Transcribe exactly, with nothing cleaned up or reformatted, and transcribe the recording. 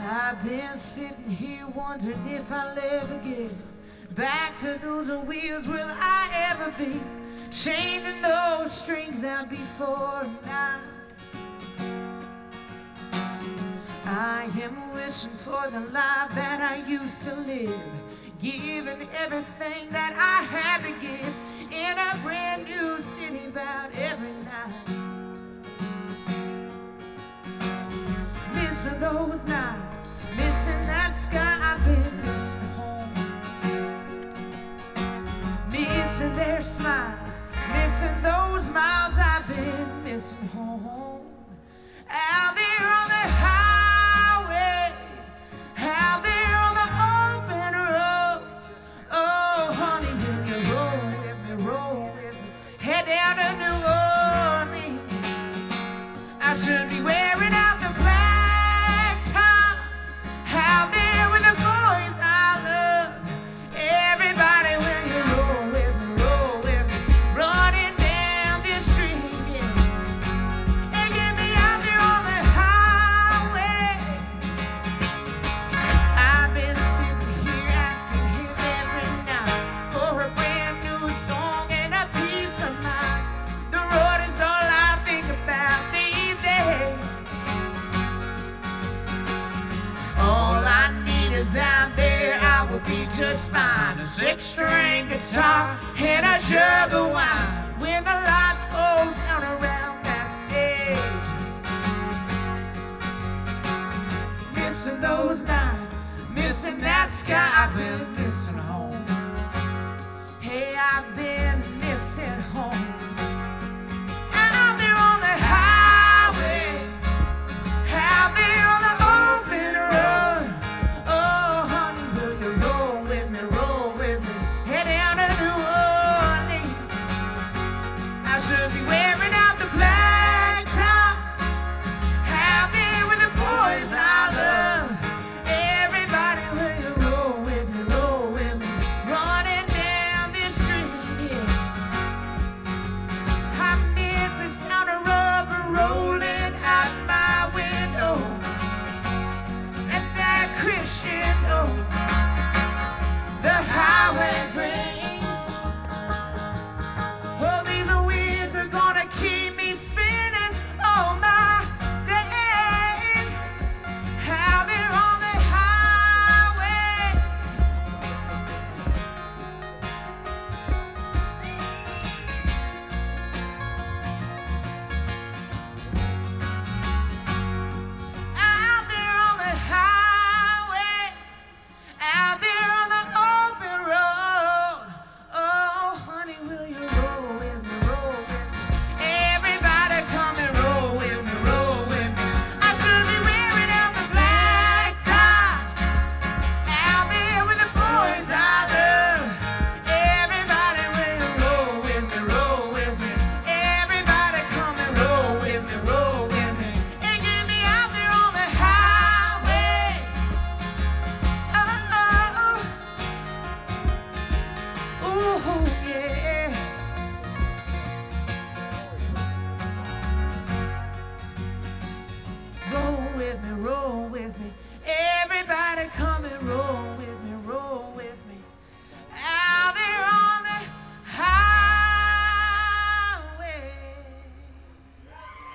I've been sitting here wondering if I'll ever get back to those wheels. Will I ever be chaining those strings out before now? I am wishing for the life that I used to live, giving everything that I had to give in a brand new city about every night. Missing those nights, missing that sky. I've been missing home, missing their smiles, missing those miles. I've been missing home. Out there on the highway, out there on the open road. Oh, honey, will you roll with me, roll with me, head down to New Orleans? I should be wearing out the black tie, out there with the boys I love. Everybody, will you roll with me, roll with me, running down this street, yeah, and get me out there on the highway. I've been sitting here asking him every night for a brand new song and a peace of mind. The road is all I think about these days. All I need is out there, I will be just fine. A six-string guitar and a jug of wine. When the lights go down around that stage, missing those nights, missing that sky. I've been missing home. Hey, I've been missing home. Out there on the highway, out there on the open road. Oh, honey, will you roll with me, roll with me, head down to New Orleans? I should be wearing out the black tie, out there with the boys I love. Everybody, will you roll with me, roll with me, running down this street, yeah. I miss the sound of rubber rolling out my window, and that Christian note the highway brings. Oh, these wheels are gonna keep me spinning all my days. Out there on the highway, out there on the highway, out there on the open road. Oh, honey, will you roll with me, roll with me? Everybody come and roll with me, roll with me. I should be wearing out the black tie, out there with the boys I love. Everybody, will you roll with me, roll with me? Everybody come and roll with me, roll with me, and get me out there on the highway. Oh, oh, oh. Ooh,